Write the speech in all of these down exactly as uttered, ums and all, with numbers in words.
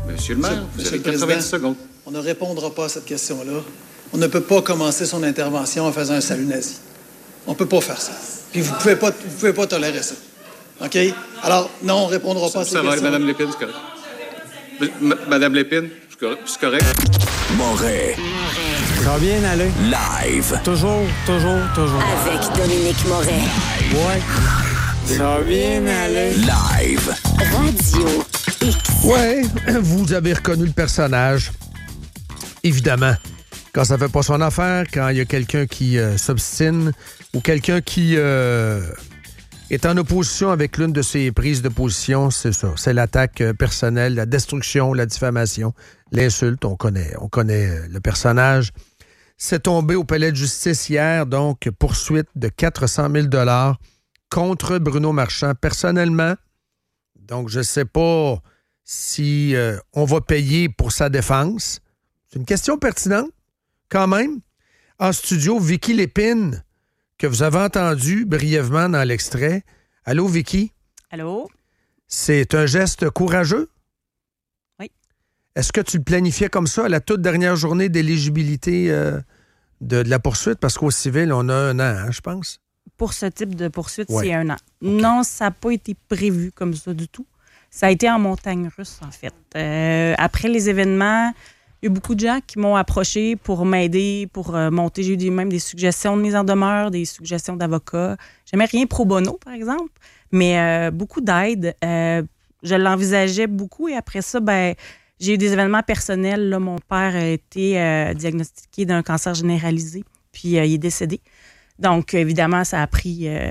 Monsieur le maire, vous avez quatre-vingt-dix secondes. On ne répondra pas à cette question-là. On ne peut pas commencer son intervention en faisant un salut nazi. On ne peut pas faire ça. Puis vous ne pouvez pas, vous pouvez pas tolérer ça. OK? Alors, non, on ne répondra pas à ces ça questions. Ça va, Mme Lépine, c'est correct. M- Mme Lépine, c'est correct. C'est correct. Moret. Ça va bien aller. Live. Toujours, toujours, toujours. Avec Dominique Moret. Ouais. Ça va bien aller. Live. Radio X. Ouais, vous avez reconnu le personnage. Évidemment. Quand ça fait pas son affaire, quand il y a quelqu'un qui euh, s'obstine ou quelqu'un qui euh, est en opposition avec l'une de ses prises de position, c'est ça. C'est l'attaque euh, personnelle, la destruction, la diffamation, l'insulte. On connaît, on connaît euh, le personnage. C'est tombé au palais de justice hier, donc poursuite de quatre cent mille dollars contre Bruno Marchand personnellement. Donc, je ne sais pas si euh, on va payer pour sa défense. C'est une question pertinente, quand même. En studio, Vicky Lépine, que vous avez entendu brièvement dans l'extrait. Allô, Vicky? Allô? C'est un geste courageux? Oui. Est-ce que tu le planifiais comme ça à la toute dernière journée d'éligibilité euh, de, de la poursuite? Parce qu'au civil, on a un an, hein, je pense. Pour ce type de poursuite, ouais. c'est un an. Okay. Non, ça n'a pas été prévu comme ça du tout. Ça a été en montagne russe, en fait. Euh, après les événements, il y a beaucoup de gens qui m'ont approché pour m'aider, pour euh, monter. J'ai eu des, même des suggestions de mise en demeure, des suggestions d'avocats. J'aimais rien pro bono, par exemple, mais euh, beaucoup d'aide. Euh, je l'envisageais beaucoup et après ça, ben, j'ai eu des événements personnels. Là, mon père a été euh, diagnostiqué d'un cancer généralisé, puis euh, il est décédé. Donc, évidemment, ça a pris euh,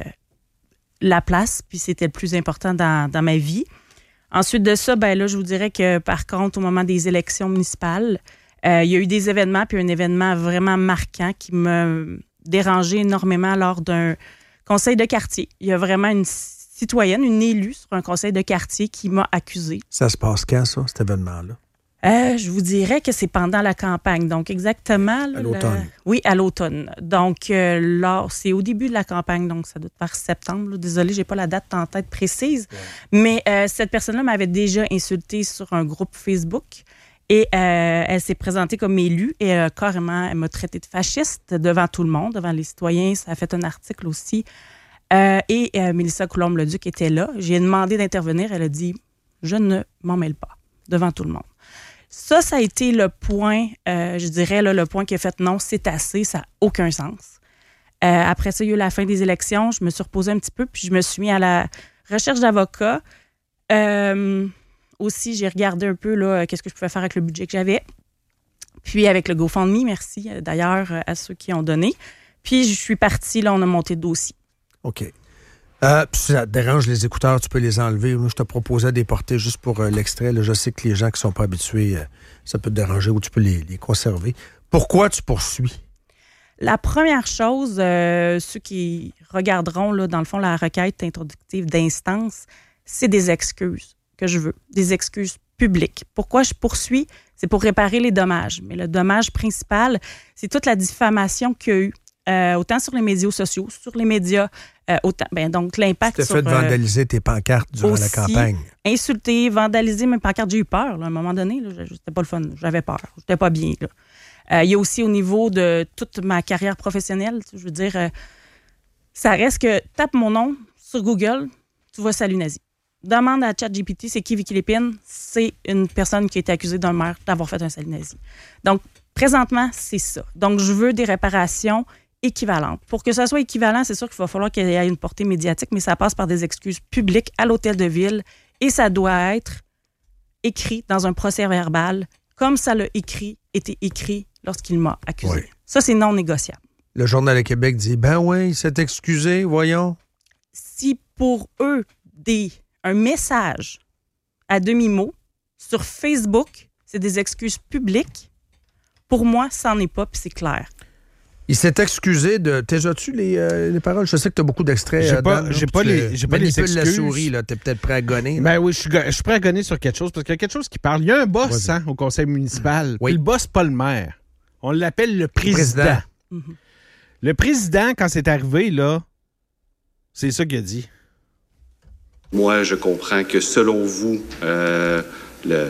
la place, puis c'était le plus important dans, dans ma vie. Ensuite de ça, ben là, je vous dirais que, par contre, au moment des élections municipales, euh, il y a eu des événements, puis un événement vraiment marquant qui m'a dérangé énormément lors d'un conseil de quartier. Il y a vraiment une citoyenne, une élue sur un conseil de quartier qui m'a accusée. Ça se passe quand, ça, cet événement-là? Euh, je vous dirais que c'est pendant la campagne. Donc, exactement... À l'automne. Le... Oui, à l'automne. Donc, euh, là, c'est au début de la campagne, donc ça doit être vers septembre. Là. Désolée, je n'ai pas la date en tête précise. Ouais. Mais euh, cette personne-là m'avait déjà insultée sur un groupe Facebook et euh, elle s'est présentée comme élue et euh, carrément, elle m'a traité de fasciste devant tout le monde, devant les citoyens. Ça a fait un article aussi. Euh, et euh, Mélissa Coulombe-Leduc était là. J'ai demandé d'intervenir. Elle a dit « Je ne m'en mêle pas » devant tout le monde. Ça, ça a été le point, euh, je dirais, là, le point qui a fait non, c'est assez, ça n'a aucun sens. Euh, après ça, il y a eu la fin des élections, je me suis reposée un petit peu, puis je me suis mis à la recherche d'avocats. Euh, aussi, j'ai regardé un peu là, qu'est-ce que je pouvais faire avec le budget que j'avais. Puis avec le GoFundMe, merci d'ailleurs à ceux qui ont donné. Puis je suis partie, là, on a monté le dossier. OK. Euh, si ça te dérange les écouteurs, tu peux les enlever. Moi, je te proposais de les porter juste pour euh, l'extrait. Là, je sais que les gens qui ne sont pas habitués, euh, ça peut te déranger ou tu peux les, les conserver. Pourquoi tu poursuis? La première chose, euh, ceux qui regarderont, là, dans le fond, la requête introductive d'instance, c'est des excuses que je veux, des excuses publiques. Pourquoi je poursuis? C'est pour réparer les dommages. Mais le dommage principal, c'est toute la diffamation qu'il y a eu. Euh, autant sur les médias sociaux, sur les médias, euh, autant, ben, donc l'impact sur... Tu t'es fait vandaliser euh, tes pancartes durant aussi, la campagne. Insulter, vandaliser mes pancartes. J'ai eu peur, là, à un moment donné. Là, c'était pas le fun. J'avais peur. J'étais pas bien. Là. Euh, il y a aussi au niveau de toute ma carrière professionnelle, je veux dire, euh, ça reste que tape mon nom sur Google, tu vois salut nazi. Demande à ChatGPT, c'est qui Vicky Lépine? C'est une personne qui a été accusée d'un meurtre d'avoir fait un salut nazi. Donc, présentement, c'est ça. Donc, je veux des réparations équivalente. Pour que ça soit équivalent, c'est sûr qu'il va falloir qu'il y ait une portée médiatique, mais ça passe par des excuses publiques à l'hôtel de ville et ça doit être écrit dans un procès-verbal comme ça l'a écrit, été écrit lorsqu'il m'a accusé. Oui. Ça, c'est non négociable. Le Journal de Québec dit « Ben oui, il s'est excusé, voyons. » Si pour eux, des, un message à demi-mot sur Facebook, c'est des excuses publiques, pour moi, ça n'en est pas, puis c'est clair. Il s'est excusé de... T'as tu les, euh, les paroles? Je sais que tu as beaucoup d'extraits. J'ai euh, pas, Dan, j'ai pas les, j'ai pas les excuses. La souris, là. T'es peut-être prêt à gonner. Ben oui, je suis, je suis prêt à gonner sur quelque chose, parce qu'il y a quelque chose qui parle. Il y a un boss hein, au conseil municipal. Oui. Le boss, pas le maire. On l'appelle le président. Le président, mm-hmm. le président quand c'est arrivé, là, c'est ça qu'il a dit. Moi, je comprends que selon vous, euh, le...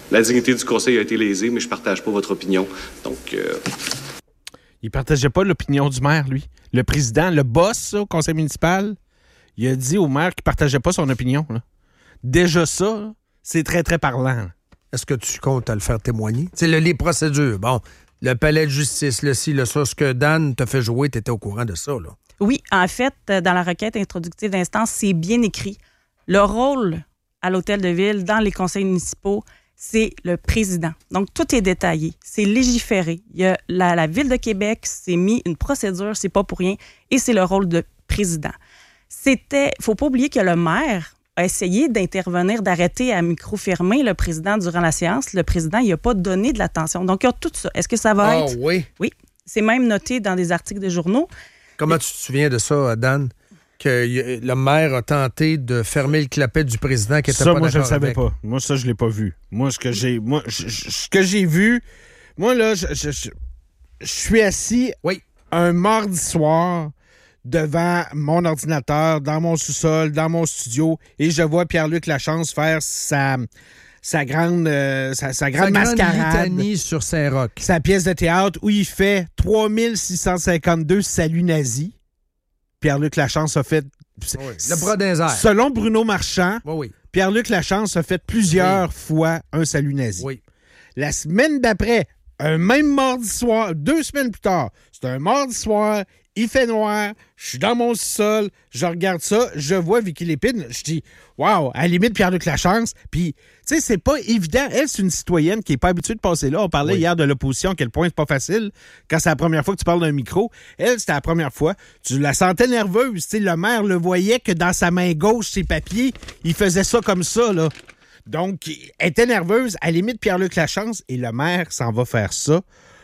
La dignité du conseil a été lésée, mais je ne partage pas votre opinion. Donc... Euh... Il ne partageait pas l'opinion du maire, lui. Le président, le boss ça, au conseil municipal, il a dit au maire qu'il ne partageait pas son opinion. Là. Déjà ça, là, c'est très, très parlant. Là. Est-ce que tu comptes à le faire témoigner? C'est le, les procédures. Bon, le palais de justice, le ci, le ça, ce que Dan t'a fait jouer, tu étais au courant de ça, là. Oui, en fait, dans la requête introductive d'instance, c'est bien écrit. Le rôle à l'hôtel de ville, dans les conseils municipaux, c'est le président. Donc, tout est détaillé. C'est légiféré. Il y a la, la Ville de Québec s'est mis une procédure, c'est pas pour rien, et c'est le rôle de président. C'était... Il ne faut pas oublier que le maire a essayé d'intervenir, d'arrêter à micro fermé le président durant la séance. Le président, il n'a pas donné de l'attention. Donc, il y a tout ça. Est-ce que ça va ah, être... oui? Oui. C'est même noté dans des articles de journaux. Comment tu te souviens de ça, Dan? Que le maire a tenté de fermer le clapet du président qui était ça, pas moi, je ne d'accord savais avec. pas. Moi, ça, je l'ai pas vu. Moi, ce que j'ai moi, je, je, ce que j'ai vu, moi, là, je, je, je, je suis assis oui. un mardi soir devant mon ordinateur, dans mon sous-sol, dans mon studio, et je vois Pierre-Luc Lachance faire sa... Sa grande, euh, sa, sa grande sa mascarade. Grande litanie sur Saint-Roch. Sa pièce de théâtre où il fait trois mille six cent cinquante-deux saluts nazis. Pierre-Luc Lachance a fait... Oui, le bras d'un air. Selon Bruno Marchand, oui, oui. Pierre-Luc Lachance a fait plusieurs oui. fois un salut nazi. Oui. La semaine d'après, un même mardi soir, deux semaines plus tard, c'est un mardi soir, il fait noir, je suis dans mon sol, je regarde ça, je vois Vicky Lépine, je dis « Wow, à la limite, Pierre-Luc Lachance. » Puis, tu sais, c'est pas évident. Elle, c'est une citoyenne qui n'est pas habituée de passer là. On parlait oui. hier de l'opposition, à quel point c'est pas facile quand c'est la première fois que tu parles d'un micro. Elle, c'était la première fois. Tu la sentais nerveuse. Tu sais, le maire le voyait que dans sa main gauche, ses papiers, il faisait ça comme ça, là. Donc, elle était nerveuse. À la limite, Pierre-Luc Lachance, et le maire s'en va faire ça.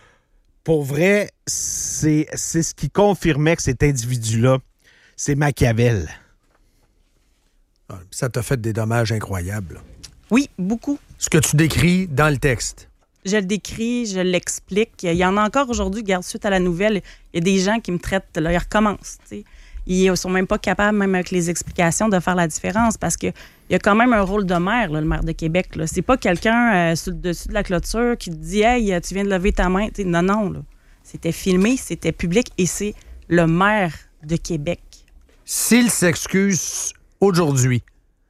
Pour vrai, c'est, c'est ce qui confirmait que cet individu-là, c'est Machiavel. Ça t'a fait des dommages incroyables. Oui, beaucoup. Ce que tu décris dans le texte. Je le décris, je l'explique. Il y en a encore aujourd'hui, garde suite à la nouvelle, il y a des gens qui me traitent, là, ils recommencent, tu sais. Ils ne sont même pas capables, même avec les explications, de faire la différence parce qu'il y a quand même un rôle de maire, là, le maire de Québec. Là. C'est pas quelqu'un euh, sur le dessus de la clôture qui te dit « Hey, tu viens de lever ta main. » T'sais, non, non. Là. C'était filmé, c'était public et c'est le maire de Québec. S'il s'excuse aujourd'hui,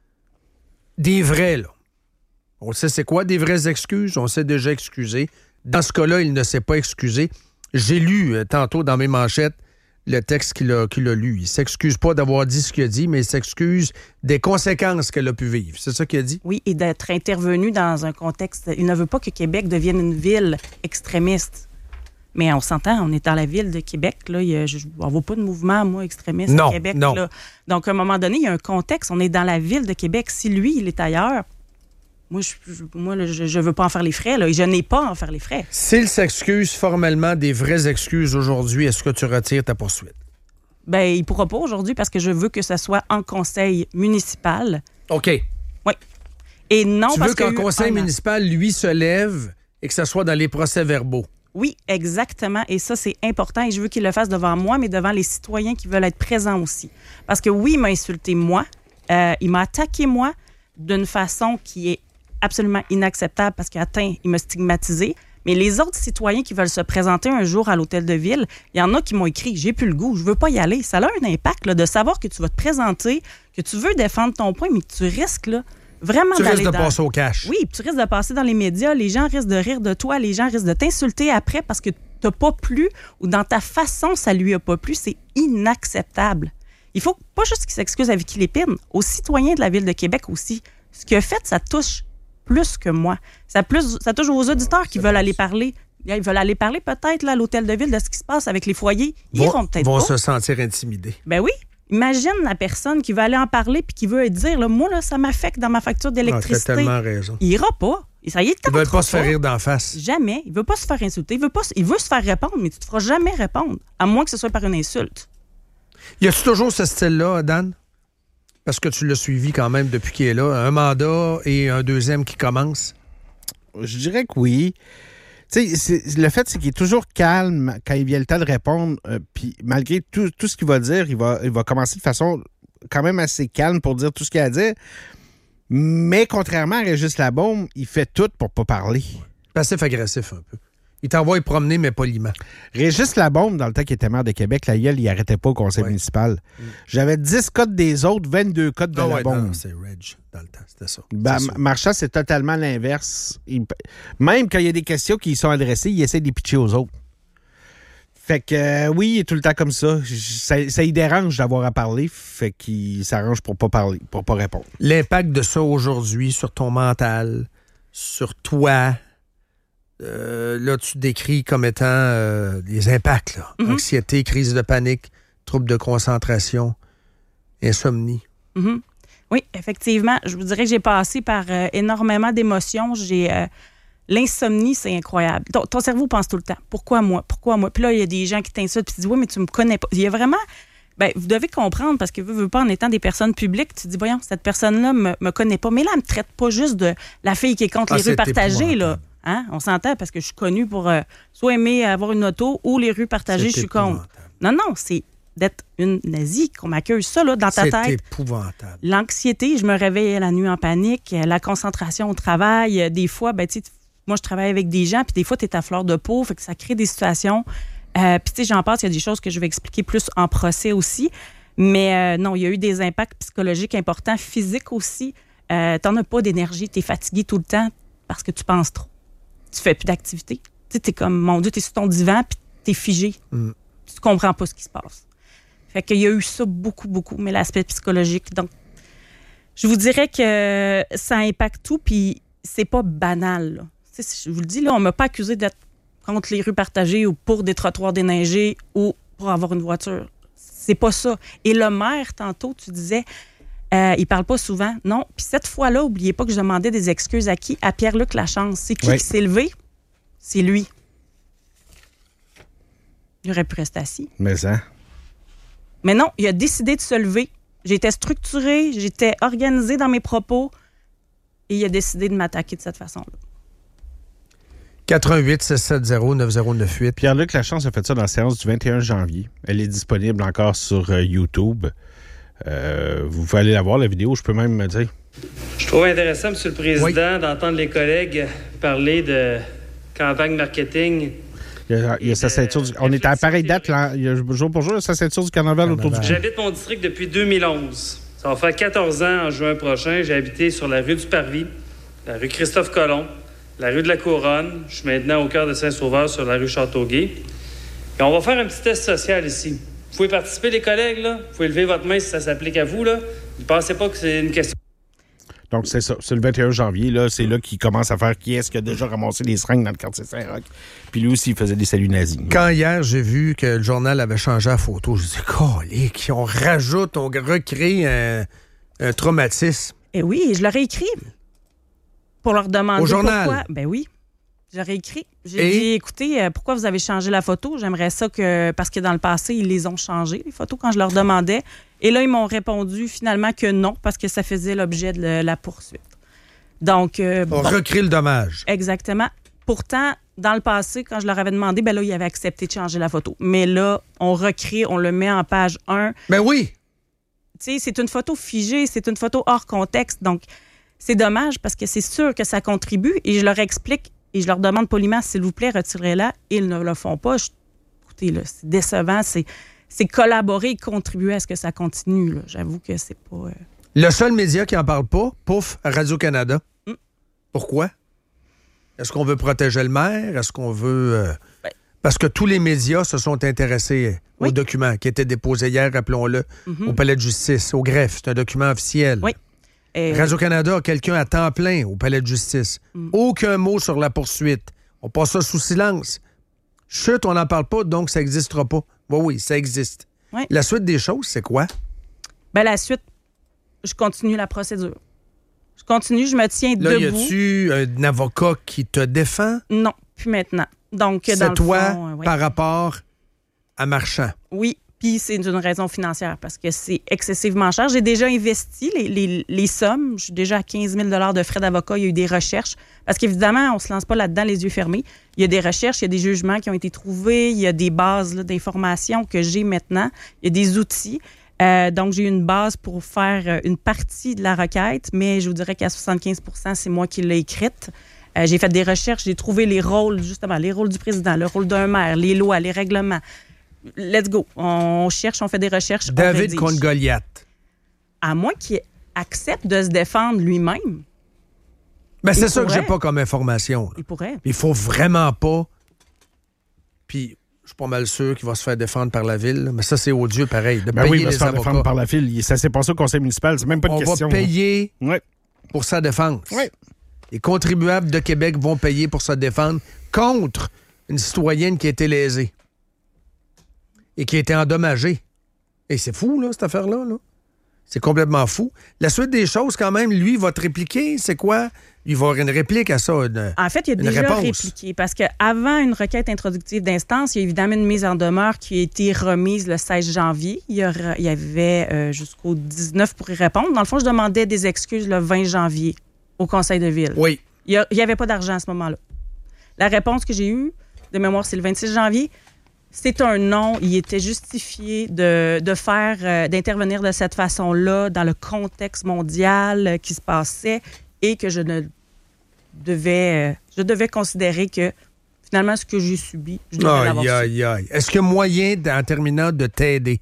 des vrais, là, on sait c'est quoi des vraies excuses, on s'est déjà excusé. Dans ce cas-là, il ne s'est pas excusé. J'ai lu euh, tantôt dans mes manchettes le texte qu'il a, qu'il a lu. Il ne s'excuse pas d'avoir dit ce qu'il a dit, mais il s'excuse des conséquences qu'elle a pu vivre. C'est ça qu'il a dit? Oui, et d'être intervenu dans un contexte... Il ne veut pas que Québec devienne une ville extrémiste. Mais on s'entend, on est dans la ville de Québec. Là, il y a, je, on ne voit pas de mouvement, moi, extrémiste non, au Québec. Non. Là. Donc, à un moment donné, il y a un contexte. On est dans la ville de Québec. Si lui, il est ailleurs... Moi, je moi, là, je, je veux pas en faire les frais, là, et je n'ai pas à en faire les frais. S'il s'excuse formellement des vraies excuses aujourd'hui, est-ce que tu retires ta poursuite? Bien, il ne pourra pas aujourd'hui parce que je veux que ça soit en conseil municipal. OK. Oui. Et non tu parce veux qu'en que conseil un... municipal, lui, se lève et que ça soit dans les procès-verbaux? Oui, exactement. Et ça, c'est important. Et je veux qu'il le fasse devant moi, mais devant les citoyens qui veulent être présents aussi. Parce que oui, il m'a insulté moi. Euh, il m'a attaqué moi d'une façon qui est absolument inacceptable parce qu'il atteint, il m'a stigmatisé. Mais les autres citoyens qui veulent se présenter un jour à l'hôtel de ville, il y en a qui m'ont écrit « J'ai plus le goût, je veux pas y aller ». Ça a un impact là, de savoir que tu vas te présenter, que tu veux défendre ton point, mais que tu risques là, vraiment tu d'aller risques de dans... passer au cash. Oui, tu risques de passer dans les médias. Les gens risquent de rire de toi. Les gens risquent de t'insulter après parce que t'as pas plu ou dans ta façon, ça lui a pas plu. C'est inacceptable. Il faut pas juste qu'il s'excuse à Vicky Lépine, aux citoyens de la Ville de Québec aussi. Ce qu'il a fait, ça touche plus que moi. Ça, plus, ça touche aux auditeurs qui veulent aller parler. Ils veulent aller parler peut-être là, à l'hôtel de ville de ce qui se passe avec les foyers. Ils vont, iront peut-être vont pas. se sentir intimidés. Ben oui. Imagine la personne qui veut aller en parler puis qui veut dire, là, moi, là, ça m'affecte dans ma facture d'électricité. Ah, t'as tellement raison. Il ira pas. Ça y est, il ne veut pas se faire rire d'en face. Jamais. Il veut pas se faire insulter. Il veut, pas, il veut se faire répondre, mais tu te feras jamais répondre, à moins que ce soit par une insulte. Y a-tu toujours ce style-là, Dan? Parce que tu l'as suivi quand même depuis qu'il est là. Un mandat et un deuxième qui commence? Je dirais que oui. Tu sais, le fait, c'est qu'il est toujours calme quand il vient le temps de répondre. Euh, Puis malgré tout, tout ce qu'il va dire, il va, il va commencer de façon quand même assez calme pour dire tout ce qu'il a à dire. Mais contrairement à Régis Labaume, il fait tout pour pas parler. Passif-agressif un peu. Il t'envoie promener, mais poliment. Régis Labaume, dans le temps qu'il était maire de Québec, la gueule, il arrêtait pas au conseil ouais. municipal. Mm. J'avais dix codes des autres, vingt-deux codes de oh, Labaume. Ouais, non, c'est Reg dans le temps, c'était ça. Ben, c'est Marchand, c'est totalement l'inverse. Il, même quand il y a des questions qui y sont adressées, il essaie de les pitcher aux autres. Fait que, euh, oui, il est tout le temps comme ça. Ça, ça y dérange d'avoir à parler, fait qu'il s'arrange pour pas parler, pour pas répondre. L'impact de ça aujourd'hui sur ton mental, sur toi... Euh, là, tu décris comme étant euh, des impacts, là. Mm-hmm. Anxiété, crise de panique, troubles de concentration, insomnie. Mm-hmm. Oui, effectivement. Je vous dirais que j'ai passé par euh, énormément d'émotions. J'ai euh, l'insomnie, c'est incroyable. Ton, ton cerveau pense tout le temps. Pourquoi moi? Pourquoi moi? Puis là, il y a des gens qui t'insultent puis tu dis oui, mais tu me connais pas. Il y a vraiment... Ben, vous devez comprendre, parce que vous, vous pas, en étant des personnes publiques, tu dis, voyons, cette personne-là me, me connaît pas. Mais là, elle me traite pas juste de la fille qui est contre ah, les rues partagées, là. Hein? On s'entend parce que je suis connue pour euh, soit aimer avoir une auto ou les rues partagées, je suis contre. Non, non, c'est d'être une nazie qu'on m'accueille ça là, dans ta c'est tête. C'est épouvantable. L'anxiété, je me réveille la nuit en panique, la concentration au travail, des fois, ben, tu sais, moi, je travaille avec des gens, puis des fois, tu es à fleur de peau, fait que ça crée des situations. Euh, puis, tu sais, j'en passe, il y a des choses que je vais expliquer plus en procès aussi. Mais euh, non, il y a eu des impacts psychologiques importants, physiques aussi. Euh, tu n'en as pas d'énergie, tu es fatigué tout le temps parce que tu penses trop. Tu fais plus d'activité. Tu sais, t'es comme, mon Dieu, t'es sur ton divan, puis t'es figé. Mm. Tu comprends pas ce qui se passe. Fait qu'il y a eu ça beaucoup, beaucoup, mais l'aspect psychologique. Donc, je vous dirais que ça impacte tout, puis c'est pas banal, là. Tu sais, je vous le dis, là, on m'a pas accusé d'être contre les rues partagées ou pour des trottoirs déneigés ou pour avoir une voiture. C'est pas ça. Et le maire, tantôt, tu disais... Euh, il parle pas souvent. Non. Puis cette fois-là, n'oubliez pas que je demandais des excuses à qui? À Pierre-Luc Lachance. C'est qui oui. qui s'est levé? C'est lui. Il aurait pu rester assis. Mais ça. Mais non, il a décidé de se lever. J'étais structurée, j'étais organisée dans mes propos et il a décidé de m'attaquer de cette façon-là. quatre un huit, six sept zéro, neuf zéro neuf huit. Pierre-Luc Lachance a fait ça dans la séance du vingt et un janvier. Elle est disponible encore sur euh, YouTube. Euh, vous pouvez aller la voir, la vidéo, je peux même me dire. Je trouve intéressant, M. le Président, oui. d'entendre les collègues parler de campagne marketing. Il y a, il y a sa ceinture du, on est à pareille date, là, il y a jour pour jour, sa ceinture du carnaval, carnaval autour du... J'habite mon district depuis deux mille onze. Ça va faire quatorze ans en juin prochain. J'ai habité sur la rue du Parvis, la rue Christophe-Colomb, la rue de la Couronne. Je suis maintenant au cœur de Saint-Sauveur sur la rue Châteauguay. Et on va faire un petit test social ici. Vous pouvez participer, les collègues, là. Vous pouvez lever votre main si ça s'applique à vous, là. Ne pensez pas que c'est une question... Donc, c'est ça. C'est le vingt et un janvier, là. C'est là qu'il commence à faire qui est-ce qui a déjà ramassé les seringues dans le quartier Saint-Roch. Puis lui aussi, il faisait des saluts nazis. Quand hier, j'ai vu que le journal avait changé la photo, je me suis dit, colique, on rajoute, on recrée un, un traumatisme. Eh oui, je leur ai écrit pour leur demander Au journal. Pourquoi. Ben oui. J'aurais écrit. J'ai et... dit, écoutez, euh, pourquoi vous avez changé la photo? J'aimerais ça que... Parce que dans le passé, ils les ont changées, les photos, quand je leur demandais. Et là, ils m'ont répondu finalement que non, parce que ça faisait l'objet de le, la poursuite. Donc... Euh, on bon. recrée le dommage. Exactement. Pourtant, dans le passé, quand je leur avais demandé, ben là, ils avaient accepté de changer la photo. Mais là, on recrée, on le met en page un. Ben oui! Tu sais, c'est une photo figée, c'est une photo hors contexte. Donc, c'est dommage parce que c'est sûr que ça contribue. Et je leur explique... Et je leur demande poliment, s'il vous plaît, retirez-la. Ils ne le font pas. Je, écoutez, là, c'est décevant. C'est, c'est collaborer et contribuer à ce que ça continue. Là. J'avoue que c'est pas... Euh... Le seul média qui n'en parle pas, pouf, Radio-Canada. Mm. Pourquoi? Est-ce qu'on veut protéger le maire? Est-ce qu'on veut... Euh... Ben. Parce que tous les médias se sont intéressés oui. aux documents qui étaient déposés hier, rappelons-le, mm-hmm. au Palais de justice, au greffe. C'est un document officiel. Oui. Et... Radio-Canada a quelqu'un à temps plein au Palais de justice. Mm. Aucun mot sur la poursuite. On passe ça sous silence. Chut, on n'en parle pas, donc ça n'existera pas. Oui, oui, ça existe. Oui. La suite des choses, c'est quoi? Ben la suite, je continue la procédure. Je continue, je me tiens Là, debout. Là, y a-tu un avocat qui te défend? Non, plus maintenant. Donc, c'est dans toi le fond, euh, oui. par rapport à Marchand? Oui. Puis c'est d'une raison financière parce que c'est excessivement cher. J'ai déjà investi les, les, les sommes. Je suis déjà à quinze mille dollars de frais d'avocat. Il y a eu des recherches. Parce qu'évidemment, on ne se lance pas là-dedans les yeux fermés. Il y a des recherches, il y a des jugements qui ont été trouvés, il y a des bases là, d'informations que j'ai maintenant, il y a des outils. Euh, donc, j'ai eu une base pour faire euh, une partie de la requête, mais je vous dirais qu'à soixante-quinze pour cent, c'est moi qui l'ai écrite. Euh, j'ai fait des recherches, j'ai trouvé les rôles, justement, les rôles du président, le rôle d'un maire, les lois, les règlements. Let's go. On cherche, on fait des recherches. David contre Goliath. À moins qu'il accepte de se défendre lui-même. Ben, c'est Il ça que pourrait. j'ai pas comme information. là. Il pourrait. Il faut vraiment pas. Puis, je suis pas mal sûr qu'il va se faire défendre par la ville. là. Mais ça, c'est odieux pareil. De Ben payer oui, il va les se faire avocats. défendre par la file. Ça s'est passé au conseil municipal. C'est même pas de On question. va payer Ouais. pour sa défense. Ouais. Les contribuables de Québec vont payer pour se défendre contre une citoyenne qui a été lésée et qui a été endommagée. Et c'est fou, là, cette affaire-là. Là. C'est complètement fou. La suite des choses, quand même, lui, va te répliquer. C'est quoi? Il va avoir une réplique à ça. Une, En fait, il a une déjà réponse. répliqué parce qu'avant une requête introductive d'instance, il y a évidemment une mise en demeure qui a été remise le seize janvier. Il y, aura, il y avait euh, jusqu'au dix-neuf pour y répondre. Dans le fond, je demandais des excuses le vingt janvier au conseil de ville. Oui. Il n'y avait pas d'argent à ce moment-là. La réponse que j'ai eue, de mémoire, c'est le vingt-six janvier. C'est un non. Il était justifié de, de faire, euh, d'intervenir de cette façon-là dans le contexte mondial euh, qui se passait et que je ne devais, euh, je devais considérer que finalement, ce que j'ai subi, je devais l'avoir Aïe, subi. aïe, aïe. Est-ce qu'il y a moyen, d- en terminant, de t'aider?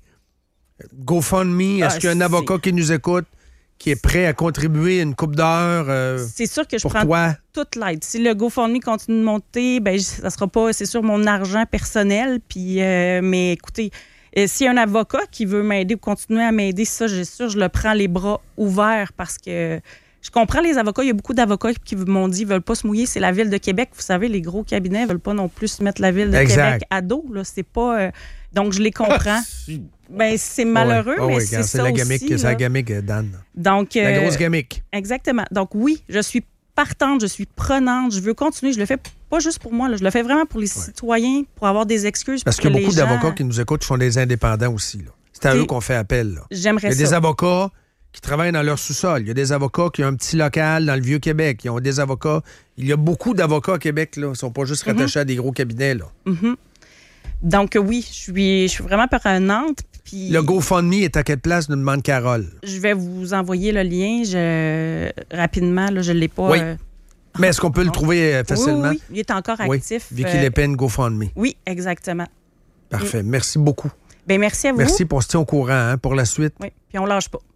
GoFundMe, est-ce Ah, qu'il y a un c'est- avocat qui nous écoute qui est prêt à contribuer une coupe d'heure euh, C'est sûr que je pour prends toi? toute l'aide. Si le GoFundMe continue de monter, ben ça sera pas, c'est sûr, mon argent personnel. Puis, euh, mais écoutez, euh, s'il y a un avocat qui veut m'aider ou continuer à m'aider, ça, j'ai sûr, je le prends les bras ouverts parce que je comprends les avocats. Il y a beaucoup d'avocats qui m'ont dit qu'ils veulent pas se mouiller. C'est la Ville de Québec. Vous savez, les gros cabinets veulent pas non plus se mettre la Ville de Exact. Québec à dos. Là. C'est pas... euh, donc, je les comprends. Ben, c'est malheureux, Ah oui. Ah mais oui, c'est quand ça la aussi. gamique, c'est la là. gamique, Dan. Donc, La euh, grosse gamique. Exactement. Donc oui, je suis partante, je suis prenante, je veux continuer. Je le fais pas juste pour moi, là, je le fais vraiment pour les citoyens, pour avoir des excuses. Parce pour qu'il y a que beaucoup les gens- d'avocats qui nous écoutent qui sont des indépendants aussi. là. C'est à T'sais, eux qu'on fait appel. là. J'aimerais Il y a des ça. avocats qui travaillent dans leur sous-sol. Il y a des avocats qui ont un petit local dans le Vieux-Québec. Ils ont des avocats. Il y a beaucoup d'avocats au Québec. Là. Ils ne sont pas juste rattachés à des gros cabinets. Là. Mhm. Donc oui, je suis, je suis vraiment prenante. Puis Le GoFundMe est à quelle place, nous demande Carole. je vais vous envoyer le lien je, rapidement. Là, je ne l'ai pas. Oui. euh, Mais est-ce qu'on peut le trouver euh, facilement? Oui, oui, oui, il est encore Oui. actif. Vicky euh, Lépine, GoFundMe. Oui, exactement. Parfait. Merci beaucoup. Ben merci à vous. Merci pour se tenir au courant hein, pour la suite. Oui, puis on lâche pas.